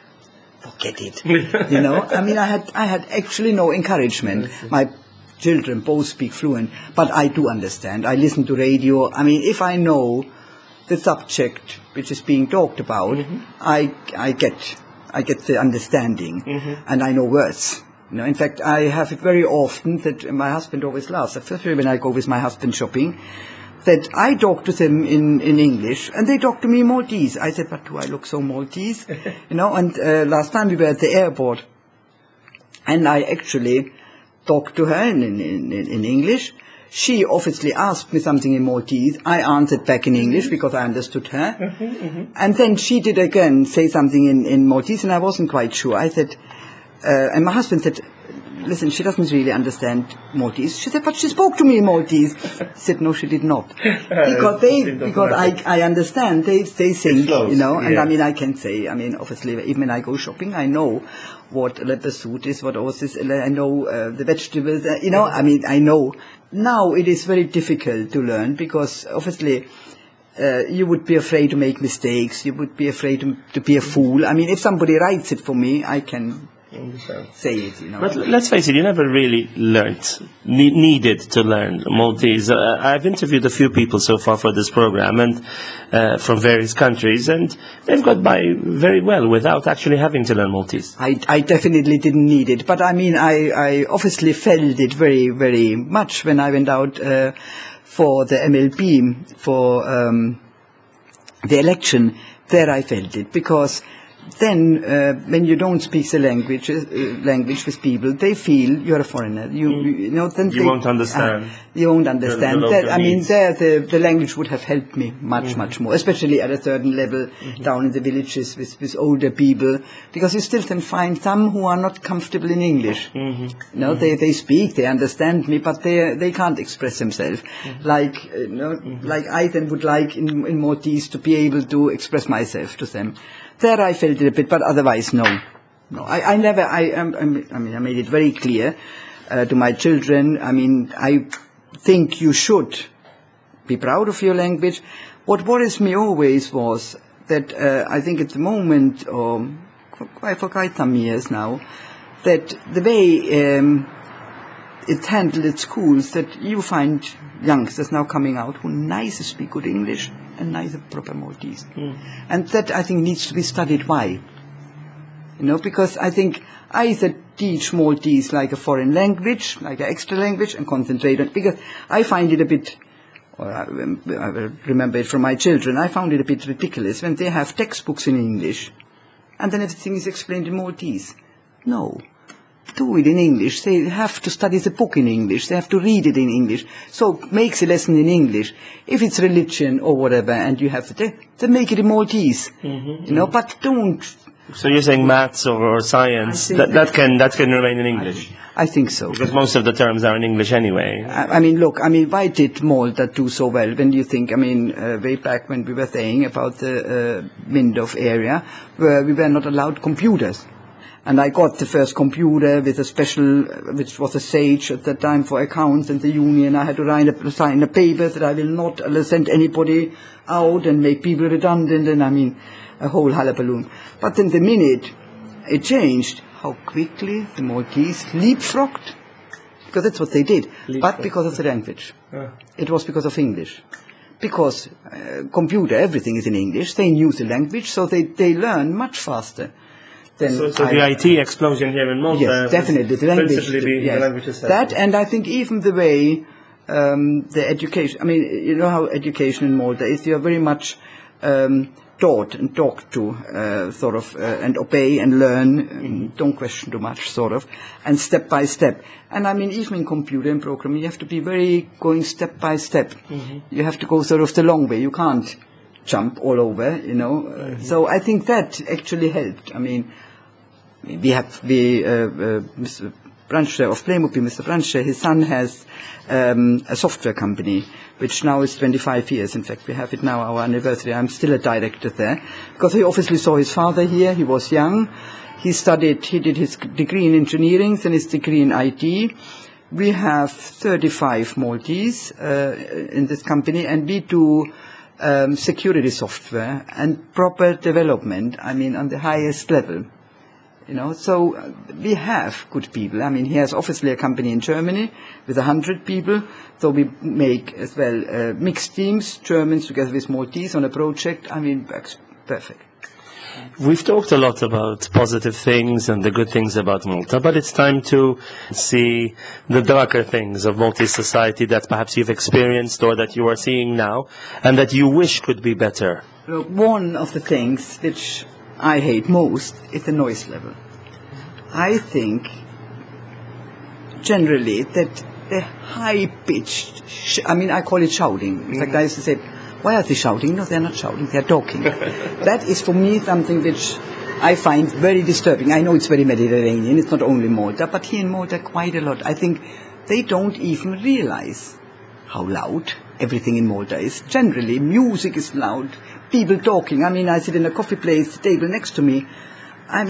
forget it. You know, I mean, I had actually no encouragement. My children both speak fluent, but I do understand. I listen to radio. I mean, if I know the subject which is being talked about, I get the understanding, and I know words. You know, in fact, I have it very often that my husband always laughs, especially when I go with my husband shopping, that I talk to them in English, and they talk to me in Maltese. I said, but do I look so Maltese? You know, and last time we were at the airport, and I actually talked to her in English. She obviously asked me something in Maltese. I answered back in English because I understood her. And then she did again say something in Maltese, and I wasn't quite sure. I said, and my husband said, listen, she doesn't really understand Maltese. She said, but she spoke to me in Maltese. I said, no, she did not. Because I understand, they think, you know, and I mean, I can say, I mean, obviously, even when I go shopping, I know what leather suit is, what else is, I know the vegetables, you know, I mean, I know. Now it is very difficult to learn because, obviously, you would be afraid to make mistakes, you would be afraid to be a fool. I mean, if somebody writes it for me, I can say it, you know. But let's face it, you never really needed to learn Maltese. I've interviewed a few people so far for this program, and from various countries, and they've got by very well without actually having to learn Maltese. I definitely didn't need it, but I mean, I obviously felt it very, very much when I went out for the MLB, for the election. There I felt it, because then when you don't speak the language with people, they feel you're a foreigner. Then You won't understand. You won't understand. The That, I mean, needs. there the language would have helped me much more, especially at a certain level down in the villages with older people, because you still can find some who are not comfortable in English. They speak, they understand me, but they can't express themselves like I then would like in Maltese to be able to express myself to them. There I felt it a bit, but otherwise no. I never. I made it very clear to my children. I mean, I think you should be proud of your language. What worries me always was that I think at the moment, or for quite some years now, that the way it's handled at schools, that you find youngsters now coming out who neither speak good English and neither proper Maltese. And that, I think, needs to be studied. Why? Because I think either teach Maltese like a foreign language, like an extra language, and concentrate on it. Because I find it a bit, I remember it from my children, I found it a bit ridiculous when they have textbooks in English and then everything is explained in Maltese. No. Do it in English. They have to study the book in English. They have to read it in English. So make the lesson in English. If it's religion or whatever, and you have to, then make it in Maltese. But don't. So you're saying maths or science that can remain in English? I think so. Because most of the terms are in English anyway. Why did Malta do so well? When you think, way back when we were saying about the Windhoek area, where we were not allowed computers. And I got the first computer with a special, which was a Sage at that time for accounts and the union. I had to sign a paper that I will not send anybody out and make people redundant, and a whole hullabaloo. But then the minute it changed, how quickly the Maltese leapfrogged, because that's what they did, but because of the language. It was because of English. Because computer, everything is in English, they knew the language, so they learn much faster. So the IT explosion here in Malta, yes, definitely the language, principally being the language itself. That, and I think even the way the education. You know how education in Malta is. You are very much taught and talked to, and obey and learn. Don't question too much, and step by step. And even in computer and programming, you have to be very going step by step. You have to go the long way. You can't jump all over, So I think that actually helped. We have Mr. Brancher of Playmobil, Mr. Brancher, his son has a software company, which now is 25 years. In fact, we have it now, our anniversary. I'm still a director there, because he obviously saw his father here. He was young. He did his degree in engineering, then his degree in IT. We have 35 Maltese in this company, and we do security software and proper development, on the highest level. So we have good people. He has obviously a company in Germany with 100 people. So we make as well mixed teams, Germans together with Maltese on a project. Works perfect. We've talked a lot about positive things and the good things about Malta, but it's time to see the darker things of Maltese society that perhaps you've experienced or that you are seeing now and that you wish could be better. One of the things which I hate most is the noise level. I think generally that the high-pitched, I call it shouting. In fact, I used to say, why are they shouting? No, they're not shouting, they're talking. That is for me something which I find very disturbing. I know it's very Mediterranean, it's not only Malta, but here in Malta quite a lot. I think they don't even realize how loud everything in Malta is. Generally, music is loud, people talking. I sit in a coffee place, table next to me. I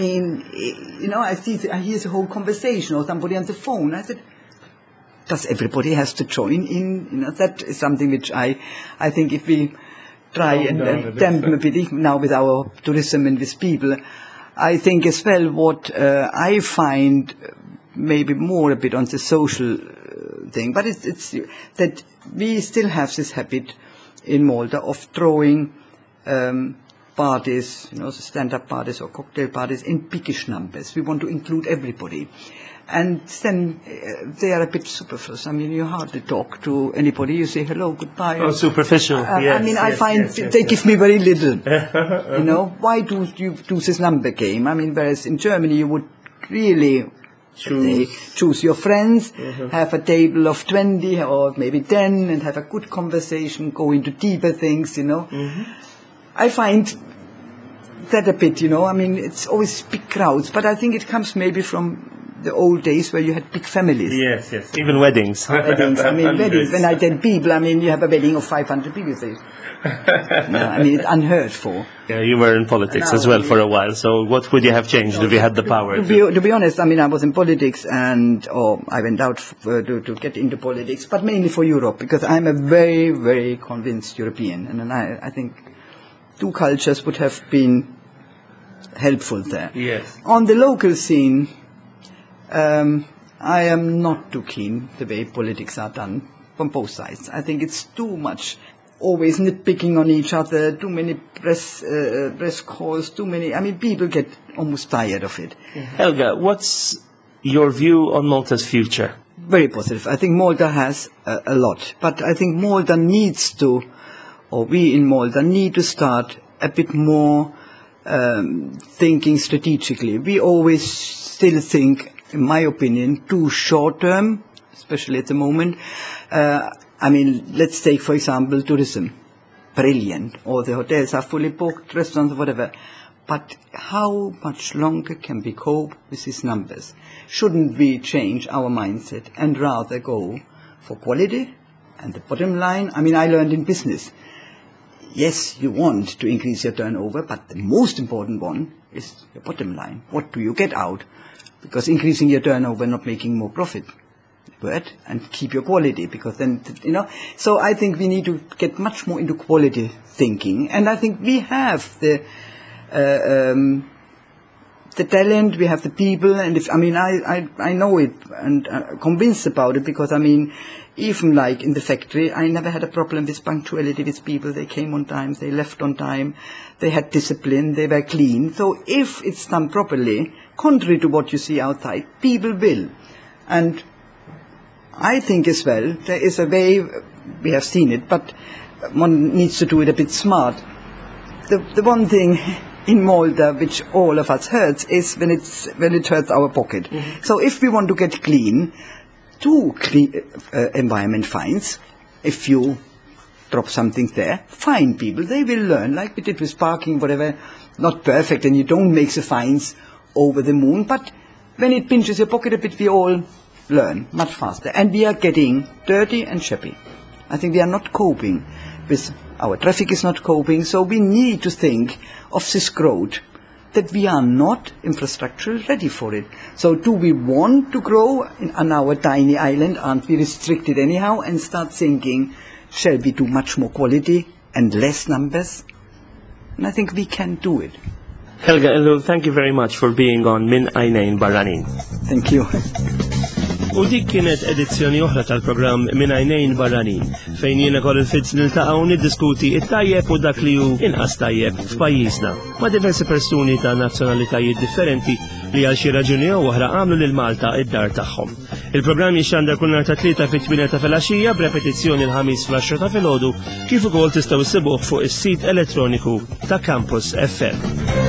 hear the whole conversation or somebody on the phone. I said, does everybody has to join in? That is something which I think if we try and dampen a bit, even now with our tourism and with people, I think as well what I find maybe more a bit on the social thing, but it's that we still have this habit in Malta of throwing parties, the stand-up parties or cocktail parties in biggish numbers. We want to include everybody. And then they are a bit superfluous. I mean, you hardly talk to anybody. You say hello, goodbye. Oh, superficial. Yes, I mean, I find they give me very little. Why do you do this number game? I mean, whereas in Germany you would really choose your friends, have a table of 20 or maybe 10 and have a good conversation, go into deeper things, I find that a bit, I mean, it's always big crowds, but I think it comes maybe from the old days where you had big families. Yes. Even weddings. Weddings. When I tell people, you have a wedding of 500 people. It's unheard for. Yeah, you were in politics as well for a while, so what would you have changed if you had the power? To be honest, I was in politics or I went out to get into politics, but mainly for Europe, because I'm a very, very convinced European, and I think two cultures would have been helpful there. Yes. On the local scene, I am not too keen the way politics are done from both sides. I think it's too much, always nitpicking on each other, too many press calls, too many. People get almost tired of it. Helga, what's your view on Malta's future? Very positive. I think Malta has a lot, but I think Malta needs to, or we in Malta need to start a bit more thinking strategically. We always still think, in my opinion, too short-term, especially at the moment. Let's take, for example, tourism. Brilliant. Or the hotels are fully booked, restaurants, whatever. But how much longer can we cope with these numbers? Shouldn't we change our mindset and rather go for quality and the bottom line? I learned in business. Yes, you want to increase your turnover, but the most important one is your bottom line. What do you get out? Because increasing your turnover, not making more profit. But, and keep your quality, because then, So I think we need to get much more into quality thinking. And I think we have the talent, we have the people, and I know it and convinced about it, because even like in the factory, I never had a problem with punctuality with people. They came on time, they left on time, they had discipline, they were clean. So if it's done properly, contrary to what you see outside, people will. And I think as well, there is a way, we have seen it, but one needs to do it a bit smart. The one thing in Malta which all of us hurts is when it hurts our pocket. So if we want to get clean, do environment fines. If you drop something there, fine people, they will learn, like we did with parking, whatever, not perfect, and you don't make the fines over the moon, but when it pinches your pocket a bit, we all learn much faster. And we are getting dirty and shabby. I think we are not coping with, our traffic is not coping, so we need to think of this growth, that we are not infrastructurally ready for it. So do we want to grow on our tiny island? Aren't we restricted anyhow? And start thinking, shall we do much more quality and less numbers? And I think we can do it. Helga Ellul, thank you very much for being on Min Ajnejn Barranin. Thank you. U dik kienet edizzjoni oħra tal-programm Min Ajnejn Barranin, fejn jiena kol il-fitz niltaqgħu niddiskuti it-tajjeb u dak li hu inqas tajjeb f'pajjiżna, ma' diversi persuni ta' nazzjonalitajiet differenti li għal xi raġuni jew oħra għamlu lil Malta id-dar tagħhom. Il-programm jixxandar kull nhar ta' tlieta fit-8 ta' filgħaxija b'repetizzjoni l-ħamis fl-10 ta' filgħodu, kif ukoll tistgħu issibuh fuq is-sit elettroniku ta' Campus FM.